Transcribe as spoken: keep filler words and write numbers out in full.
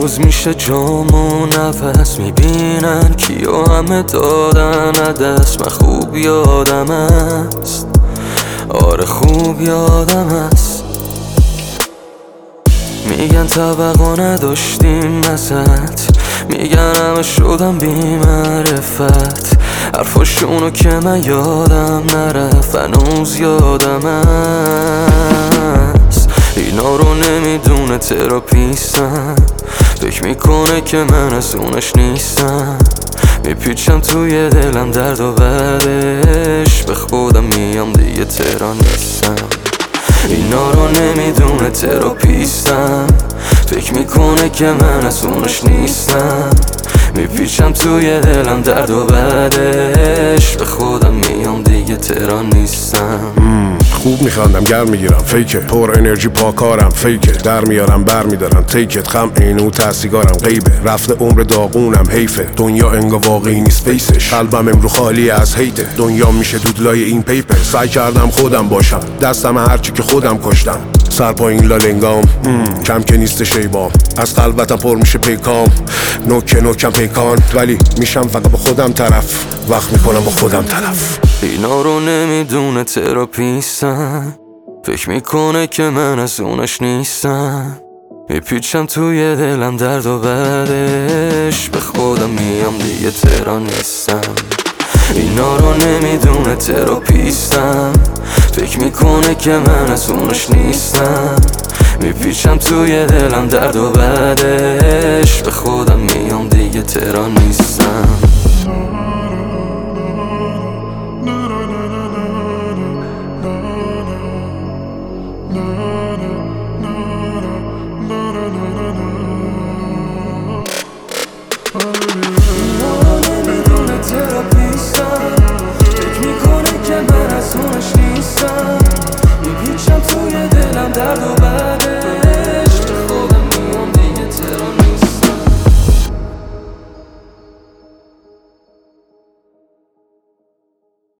باز میشه جامو نفس میبینن کیا همه دادن دست. من خوب یادم است، آره خوب یادم است. میگن طبقا نداشتیم وسط، میگن همه شدم بی معرفت. حرفاشونو که من یادم نرفت هنوز یادم است. اینا رو نمیدونه تراپیستم، فکر میکنه که من از اونش نیستم. میپیچم توی دلم درد و بعدش به خودم میام دیگه تهران نیستم. اینا رو نمیدونه تراپیستم، فکر میکنه که من از اونش نیستم. میپیچم توی دلم درد و بعدش به خودم میام دیگه تهران نیستم. خوب میخواندم گرم میگیرم فیکه، پر انرژی پاکارم فیکه، در میارم بر میدارم تیکت. خم اینو تحصیگارم غیبه، رفته عمر داغونم حیفه. دنیا انگا واقعی نیست فیسش، قلبم امرو خالی از هیته. دنیا میشه دودلای این پیپر، سعی کردم خودم باشم، دستم هرچی که خودم کشتم. سر پایین لالنگام کم که نیست شیبام، از قلبتم پر میشه پیکام. نوک نوکم پیکان، ولی میشم فقط با خودم طرف، وقت میکنم با خودم تلف. اینا رو نمیدونه تراپیستم، فکر میکنه که من از اونش نیستم. میپیچم توی دلم درد و بعدش به خودم میام دیگه تهران نیستم. اینا رو نمیدونه تراپیستم، فکر میکنه که من از اونش نیستم. میپیچم توی دلم درد و بعدش به خودم میام دیگه تهران نیستم.